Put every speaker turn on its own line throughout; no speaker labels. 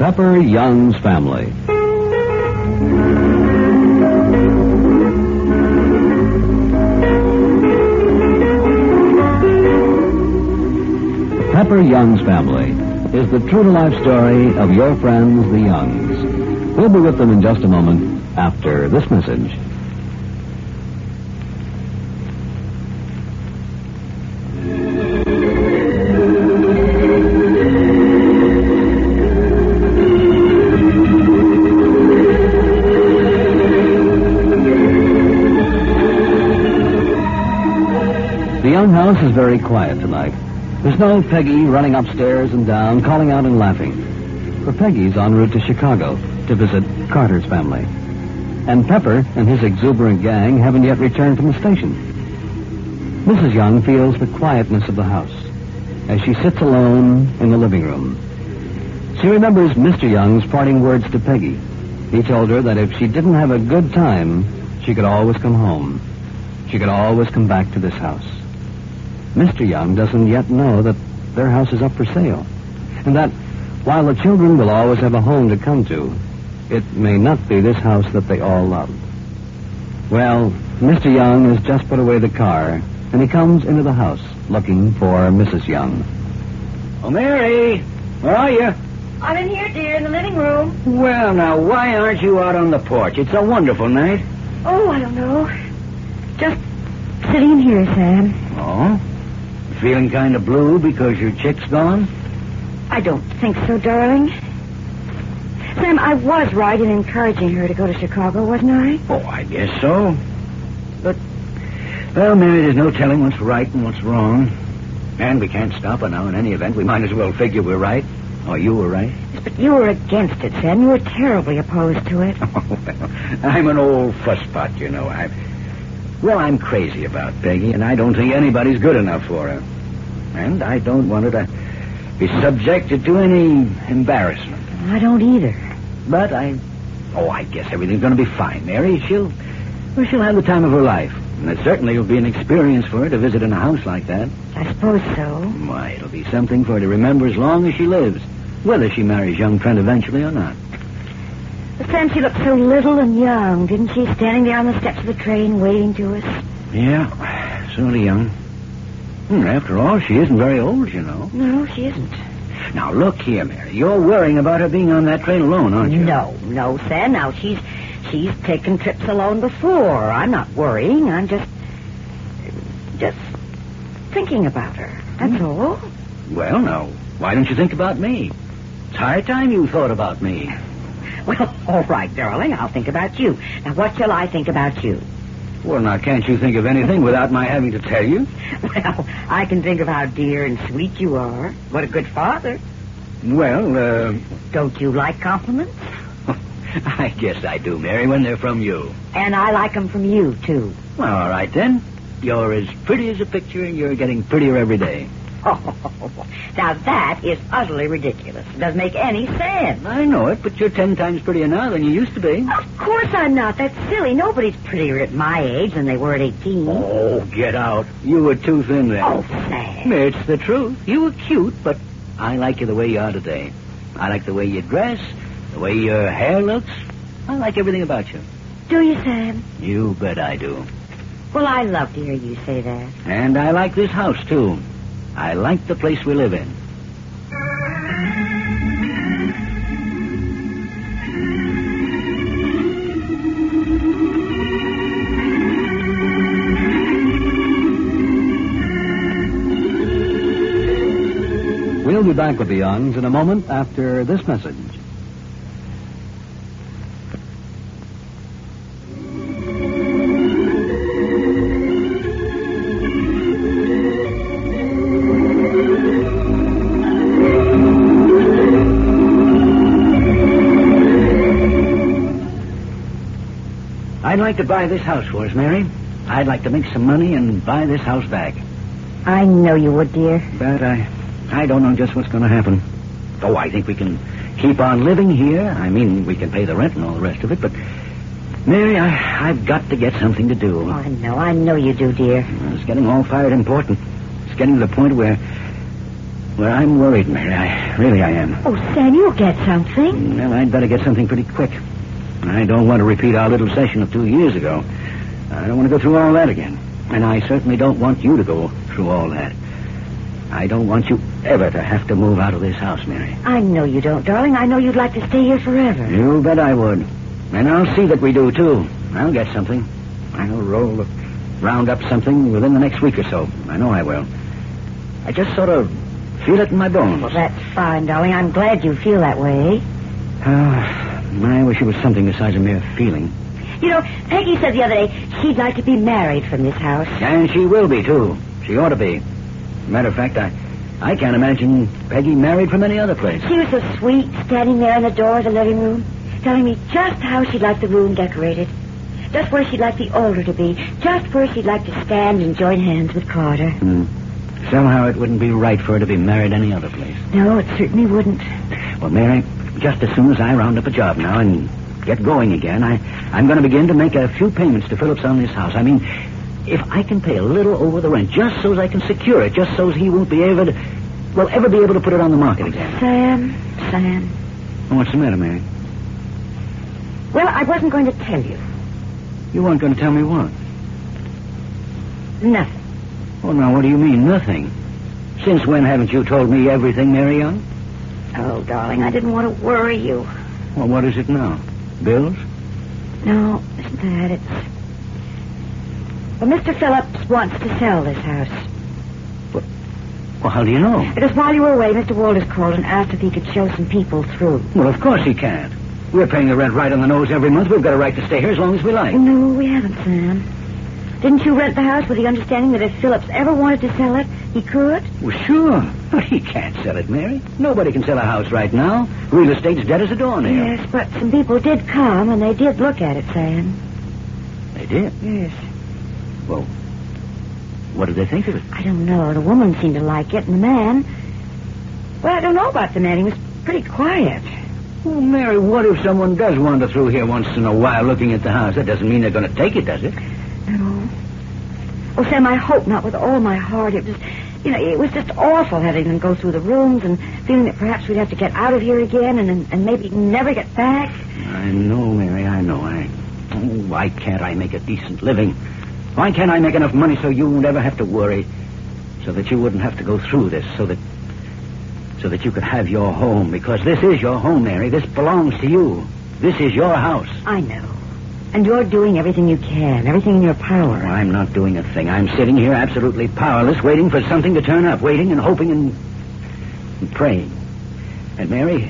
Pepper Young's Family. Pepper Young's Family is the true-to-life story of your friends, the Youngs. We'll be with them in just a moment after this message. The Young house is very quiet tonight. There's no Peggy running upstairs and down, calling out and laughing. For Peggy's en route to Chicago to visit Carter's family. And Pepper and his exuberant gang haven't yet returned from the station. Mrs. Young feels the quietness of the house as she sits alone in the living room. She remembers Mr. Young's parting words to Peggy. He told her that if she didn't have a good time, she could always come home. She could always come back to this house. Mr. Young doesn't yet know that their house is up for sale, and that while the children will always have a home to come to, it may not be this house that they all love. Well, Mr. Young has just put away the car, and he comes into the house looking for Mrs. Young.
Oh, Mary, where are you?
I'm in here, dear, in the living room.
Well, now, why aren't you out on the porch? It's a wonderful night.
Oh, I don't know. Just sitting here, Sam.
Oh? Feeling kind of blue because your chick's gone?
I don't think so, darling. Sam, I was right in encouraging her to go to Chicago, wasn't I?
Oh, I guess so. But, well, Mary, there's no telling what's right and what's wrong. And we can't stop her now in any event. We might as well figure we're right. Or you were right.
Yes, but you were against it, Sam. You were terribly opposed to it.
Oh, well, I'm an old fusspot, you know. I'm crazy about Peggy, and I don't think anybody's good enough for her. And I don't want her to be subjected to any embarrassment.
I don't either.
But I guess everything's going to be fine, Mary. She'll have the time of her life. And it certainly will be an experience for her to visit in a house like that.
I suppose so.
Why, it'll be something for her to remember as long as she lives, whether she marries young Trent eventually or not.
But Sam, she looked so little and young, didn't she? Standing there on the steps of the train waiting to us.
Yeah, sort of young. After all, she isn't very old, you know.
No, she isn't.
Now, look here, Mary. You're worrying about her being on that train alone, aren't you?
No, Sam. Now, she's taken trips alone before. I'm not worrying. I'm just thinking about her. That's all.
Well, now, why don't you think about me? It's high time you thought about me.
Well, all right, darling. I'll think about you. Now, what shall I think about you?
Well, now, can't you think of anything without my having to tell you?
Well, I can think of how dear and sweet you are. What a good father.
Well,
Don't you like compliments?
I guess I do, Mary, when they're from you.
And I like them from you, too.
Well, all right, then. You're as pretty as a picture, and you're getting prettier every day.
Oh, now that is utterly ridiculous. It doesn't make any sense.
I know it, but you're 10 times prettier now than you used to be.
Of course I'm not. That's silly. Nobody's prettier at my age than they were at 18.
Oh, get out. You were too thin then.
Oh, Sam.
It's the truth. You were cute, but I like you the way you are today. I like the way you dress, the way your hair looks. I like everything about you.
Do you, Sam?
You bet I do.
Well, I love to hear you say that.
And I like this house, too. I like the place we live in.
We'll be back with the Youngs in a moment after this message.
I'd like to buy this house for us, Mary. I'd like to make some money and buy this house back.
I know you would, dear.
But I don't know just what's going to happen. Oh, I think we can keep on living here. I mean, we can pay the rent and all the rest of it, but Mary, I've got to get something to do.
Oh, I know you do, dear.
It's getting all fired important. It's getting to the point where, Well, I'm worried, Mary. I am.
Oh, Sam, you'll get something.
Well, I'd better get something pretty quick. I don't want to repeat our little session of 2 years ago. I don't want to go through all that again. And I certainly don't want you to go through all that. I don't want you ever to have to move out of this house, Mary.
I know you don't, darling. I know you'd like to stay here forever.
You bet I would. And I'll see that we do, too. I'll get something. I'll round up something within the next week or so. I know I will. I just sort of feel it in my bones.
Well, that's fine, darling. I'm glad you feel that way.
I wish it was something besides a mere feeling.
You know, Peggy said the other day she'd like to be married from this house.
And she will be, too. She ought to be. Matter of fact, I can't imagine Peggy married from any other place.
She was so sweet, standing there in the door of the living room, telling me just how she'd like the room decorated, just where she'd like the altar to be, just where she'd like to stand and join hands with Carter.
Somehow it wouldn't be right for her to be married any other place.
No, it certainly wouldn't.
Well, Mary, just as soon as I round up a job now and get going again, I'm going to begin to make a few payments to Phillips on this house. I mean, if I can pay a little over the rent, just so as I can secure it, just so as he won't be able to, ever be able to put it on the market again.
Sam.
What's the matter, Mary?
Well, I wasn't going to tell you.
You weren't going to tell me what?
Nothing.
Well, now, what do you mean, nothing? Since when haven't you told me everything, Mary Young?
Oh, darling, I didn't want to worry you.
Well, what is it now? Bills?
No, isn't that it? Well, Mr. Phillips wants to sell this house.
Well, how do you know?
Because while you were away, Mr. Walters called and asked if he could show some people through.
Well, of course he can't. We're paying the rent right on the nose every month. We've got a right to stay here as long as we like.
No, we haven't, Sam. Didn't you rent the house with the understanding that if Phillips ever wanted to sell it, he could?
Well, sure. But he can't sell it, Mary. Nobody can sell a house right now. Real estate's dead as a doornail.
Yes, but some people did come, and they did look at it, Sam.
They did?
Yes.
Well, what did they think of it?
I don't know. The woman seemed to like it, and the man... Well, I don't know about the man. He was pretty quiet.
Well, Mary, what if someone does wander through here once in a while looking at the house? That doesn't mean they're going to take it, does it?
No. Oh, Sam, I hope not with all my heart. It was, it was just awful having them go through the rooms and feeling that perhaps we'd have to get out of here again and maybe never get back.
I know, Mary, I know. Why can't I make a decent living? Why can't I make enough money so you won't ever have to worry? So that you wouldn't have to go through this, so that you could have your home. Because this is your home, Mary. This belongs to you. This is your house.
I know. And you're doing everything you can, everything in your power.
Well, I'm not doing a thing. I'm sitting here absolutely powerless, waiting for something to turn up, waiting and hoping and praying. And, Mary,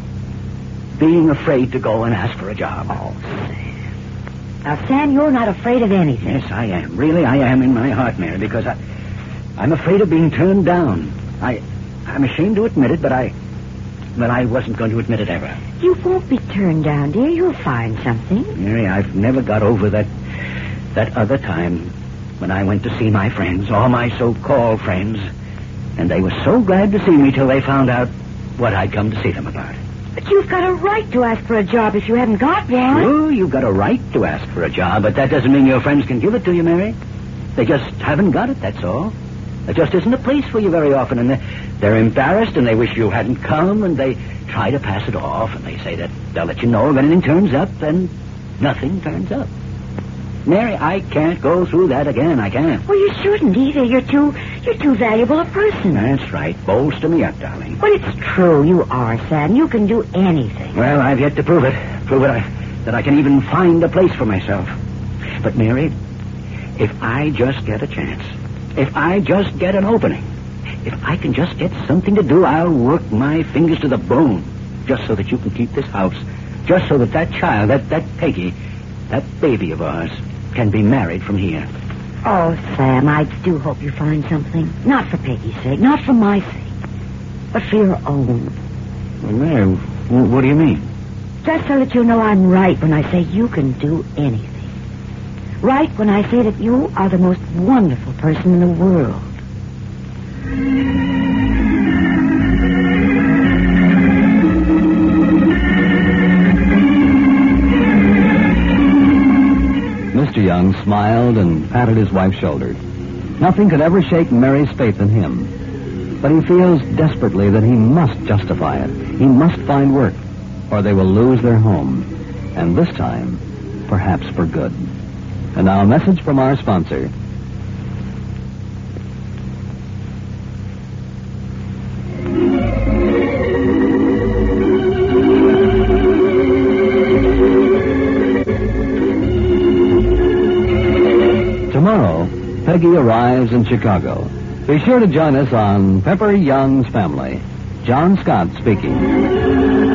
being afraid to go and ask for a job.
Oh, Sam. Now, Sam, you're not afraid of anything.
Yes, I am. Really, I am in my heart, Mary, because I'm afraid of being turned down. I'm ashamed to admit it, but I wasn't going to admit it ever.
You won't be turned down, dear. You'll find something.
Mary, I've never got over that other time when I went to see my friends, all my so-called friends, and they were so glad to see me till they found out what I'd come to see them about.
But you've got a right to ask for a job if you haven't got one.
Sure, you've got a right to ask for a job, but that doesn't mean your friends can give it to you, Mary. They just haven't got it, that's all. There just isn't a place for you very often, and they're embarrassed, and they wish you hadn't come, and they try to pass it off, and they say that they'll let you know if anything turns up, and nothing turns up. Mary, I can't go through that again. I can't.
Well, you shouldn't either. You're too valuable a person.
That's right. Bolster me up, darling.
Well, it's true. You are, Sam. You can do anything.
Well, I've yet to prove it. That I can even find a place for myself. But, Mary, if I just get a chance, if I just get an opening, if I can just get something to do, I'll work my fingers to the bone just so that you can keep this house, just so that child, that Peggy, that baby of ours, can be married from here.
Oh, Sam, I do hope you find something. Not for Peggy's sake, not for my sake, but for your own.
Well, Mary, what do you mean?
Just so that you know I'm right when I say you can do anything. Right when I say that you are the most wonderful person in the world.
Mr. Young smiled and patted his wife's shoulder. Nothing could ever shake Mary's faith in him. But he feels desperately that he must justify it. He must find work, or they will lose their home. And this time, perhaps for good. And now a message from our sponsor. Tomorrow, Peggy arrives in Chicago. Be sure to join us on Pepper Young's Family. John Scott speaking.